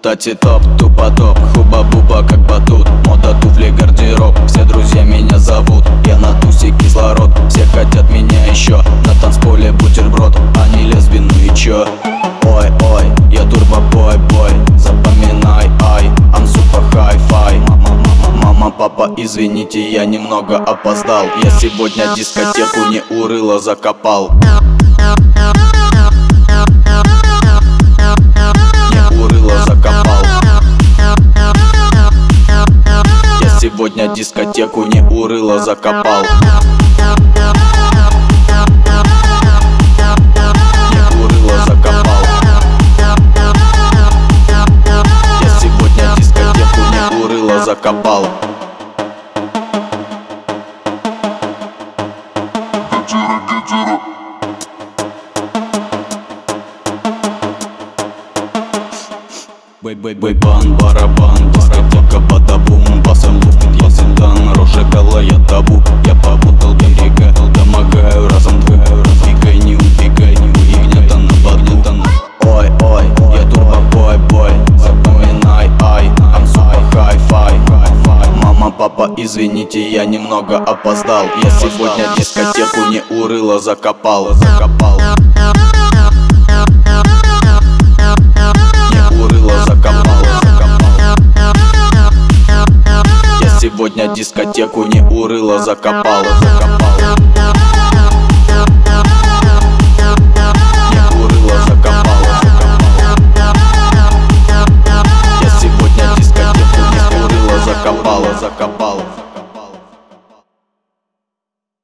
Тати топ, тупо топ, хуба-буба как батут. Мода, туфли, гардероб, все друзья меня зовут. Я на тусе кислород, все хотят меня еще. На танцполе бутерброд, они лесбий, ну и чё? Ой-ой, я турбо-бой-бой, запоминай, ай, I'm super hi-fi. Мама, папа, извините, я немного опоздал. Я сегодня дискотеку не урыло закопал. Сегодня дискотеку не урыло закопал. Не урыло закопал. Я сегодня дискотеку не урыло закопал. Бэй-бэй-бэй-бан, барабан, дискотека, бада-бум. Басом лупит, я зиндан, рожа гола, я табу. Я попутал берега, домогаю разом двое. Убегай, не убегай, не гнета на баду. Ой-ой, я турбо-бой-бой, запоминай, ай, I'm super hi-fi. Мама, папа, извините, я немного опоздал. Я сегодня дискотеку не урыло закопал. Сегодня дискотеку не урыло закопал. Не урыло закопал. Я сегодня дискотеку не урыло закопал.